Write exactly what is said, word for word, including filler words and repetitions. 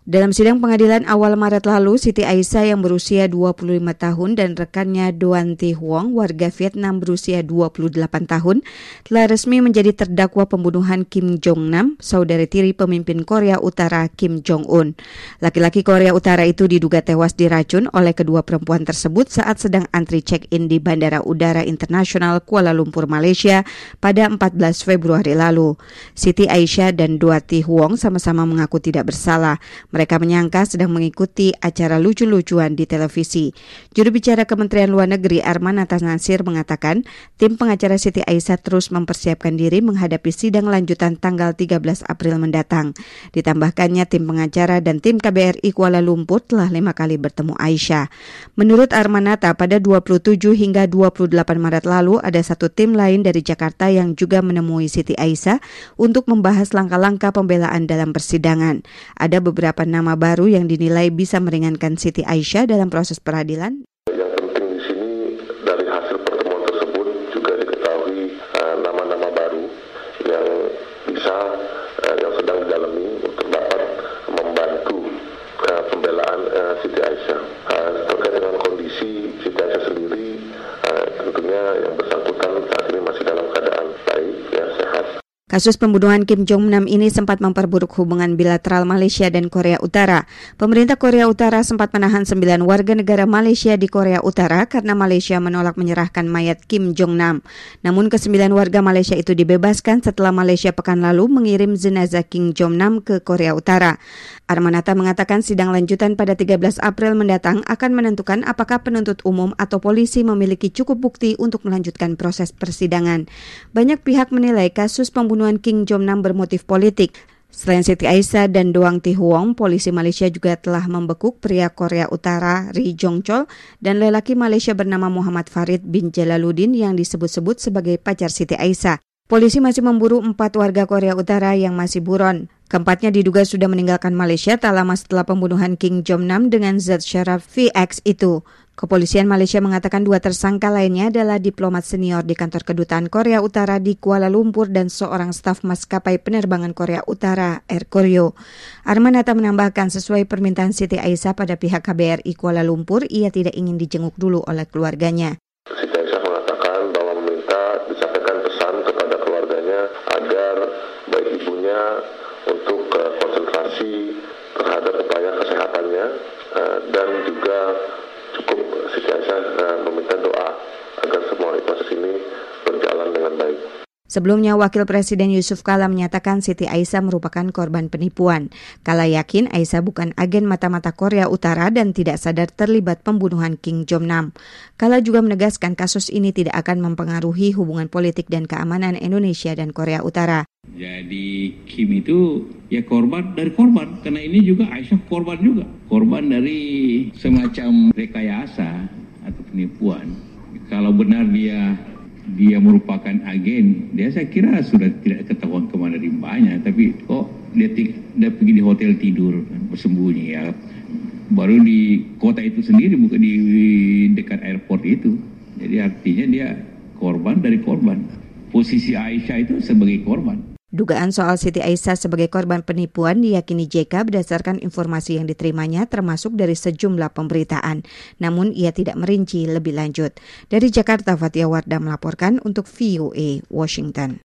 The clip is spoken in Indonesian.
Dalam sidang pengadilan awal Maret lalu, Siti Aisyah yang berusia dua puluh lima tahun dan rekannya Doan Thi Huong, warga Vietnam berusia dua puluh delapan tahun, telah resmi menjadi terdakwa pembunuhan Kim Jong-nam, saudari tiri pemimpin Korea Utara Kim Jong-un. Laki-laki Korea Utara itu diduga tewas diracun oleh kedua perempuan tersebut saat sedang antri check-in di Bandara Udara Internasional Kuala Lumpur, Malaysia pada empat belas Februari lalu. Siti Aisyah dan Doan Thi Huong sama-sama mengaku tidak bersalah. Mereka menyangka sedang mengikuti acara lucu-lucuan di televisi. Juru bicara Kementerian Luar Negeri Armanata Nasir mengatakan, tim pengacara Siti Aisyah terus mempersiapkan diri menghadapi sidang lanjutan tanggal tiga belas April mendatang. Ditambahkannya, tim pengacara dan tim K B R I Kuala Lumpur telah lima kali bertemu Aisyah. Menurut Armanata, pada dua puluh tujuh hingga dua puluh delapan Maret lalu ada satu tim lain dari Jakarta yang juga menemui Siti Aisyah untuk membahas langkah-langkah pembelaan dalam persidangan. Ada beberapa nama baru yang dinilai bisa meringankan Siti Aisyah dalam proses peradilan. Yang penting di sini dari hasil pertemuan tersebut juga diketahui uh, nama-nama baru yang bisa uh, yang sedang didalami untuk dapat membantu uh, pembelaan uh, Siti Aisyah. Uh, terkait dengan kondisi Siti Aisyah sendiri, uh, tentunya yang bersangkutan saat ini masih dalam keadaan baik, ya, sehat. Kasus pembunuhan Kim Jong-nam ini sempat memperburuk hubungan bilateral Malaysia dan Korea Utara. Pemerintah Korea Utara sempat menahan sembilan warga negara Malaysia di Korea Utara karena Malaysia menolak menyerahkan mayat Kim Jong-nam. Namun kesembilan warga Malaysia itu dibebaskan setelah Malaysia pekan lalu mengirim jenazah Kim Jong-nam ke Korea Utara. Armanata mengatakan sidang lanjutan pada tiga belas April mendatang akan menentukan apakah penuntut umum atau polisi memiliki cukup bukti untuk melanjutkan proses persidangan. Banyak pihak menilai kasus pembunuhan Kim Jong-nam bermotif politik. Selain Siti Aisyah dan Doan Thi Huong, polisi Malaysia juga telah membekuk pria Korea Utara Ri Jong Chol dan lelaki Malaysia bernama Muhammad Farid bin Jalaluddin yang disebut-sebut sebagai pacar Siti Aisyah. Polisi masih memburu empat warga Korea Utara yang masih buron. Keempatnya diduga sudah meninggalkan Malaysia tak lama setelah pembunuhan Kim Jong-nam dengan zat syaraf V X itu. Kepolisian Malaysia mengatakan dua tersangka lainnya adalah diplomat senior di kantor kedutaan Korea Utara di Kuala Lumpur dan seorang staf maskapai penerbangan Korea Utara, Air Koryo. Armanata menambahkan sesuai permintaan Siti Aisyah pada pihak K B R I Kuala Lumpur, ia tidak ingin dijenguk dulu oleh keluarganya. Siti Aisyah mengatakan bahwa meminta disampaikan pesan kepada keluarganya agar baik ibunya untuk uh, konsentrasi terhadap upaya kesehatannya uh, dan juga cukup Siti Aisyah uh, meminta doa agar semua proses ini berjalan dengan baik. Sebelumnya, Wakil Presiden Yusuf Kala menyatakan Siti Aisyah merupakan korban penipuan. Kala yakin Aisyah bukan agen mata-mata Korea Utara dan tidak sadar terlibat pembunuhan Kim Jong-nam. Kala juga menegaskan kasus ini tidak akan mempengaruhi hubungan politik dan keamanan Indonesia dan Korea Utara. Jadi Kim itu ya korban dari korban, karena ini juga Aisyah korban juga. Korban dari semacam rekayasa atau penipuan. Kalau benar dia dia merupakan agen, dia saya kira sudah tidak ketahuan kemana rimbanya, tapi kok dia, dia pergi di hotel tidur bersembunyi ya, baru di kota itu sendiri, bukan di dekat airport itu. Jadi artinya dia korban dari korban. Posisi Aisyah itu sebagai korban. Dugaan soal Siti Aisyah sebagai korban penipuan diyakini J K berdasarkan informasi yang diterimanya termasuk dari sejumlah pemberitaan. Namun ia tidak merinci lebih lanjut. Dari Jakarta, Fatia Wardah melaporkan untuk V O A Washington.